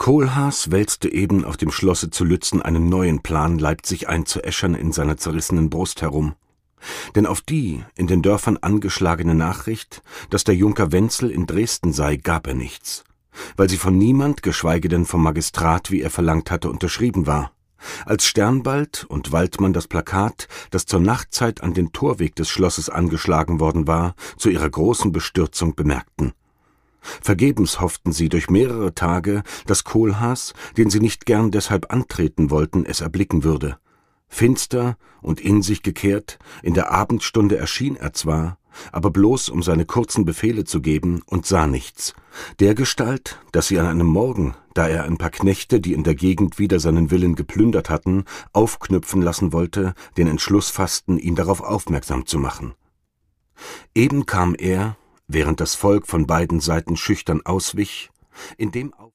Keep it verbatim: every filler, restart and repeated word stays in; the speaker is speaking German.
Kohlhaas wälzte eben auf dem Schlosse zu Lützen einen neuen Plan, Leipzig einzuäschern, in seiner zerrissenen Brust herum. Denn auf die in den Dörfern angeschlagene Nachricht, dass der Junker Wenzel in Dresden sei, gab er nichts, weil sie von niemand, geschweige denn vom Magistrat, wie er verlangt hatte, unterschrieben war. Als Sternbald und Waldmann das Plakat, das zur Nachtzeit an den Torweg des Schlosses angeschlagen worden war, zu ihrer großen Bestürzung bemerkten. Vergebens hofften sie durch mehrere Tage, dass Kohlhaas, den sie nicht gern deshalb antreten wollten, es erblicken würde. Finster und in sich gekehrt, in der Abendstunde erschien er zwar, aber bloß um seine kurzen Befehle zu geben, und sah nichts, dergestalt, dass sie an einem Morgen, da er ein paar Knechte, die in der Gegend wider seinen Willen geplündert hatten, aufknüpfen lassen wollte, den Entschluss fassten, ihn darauf aufmerksam zu machen. Eben kam er, während das Volk von beiden Seiten schüchtern auswich, in dem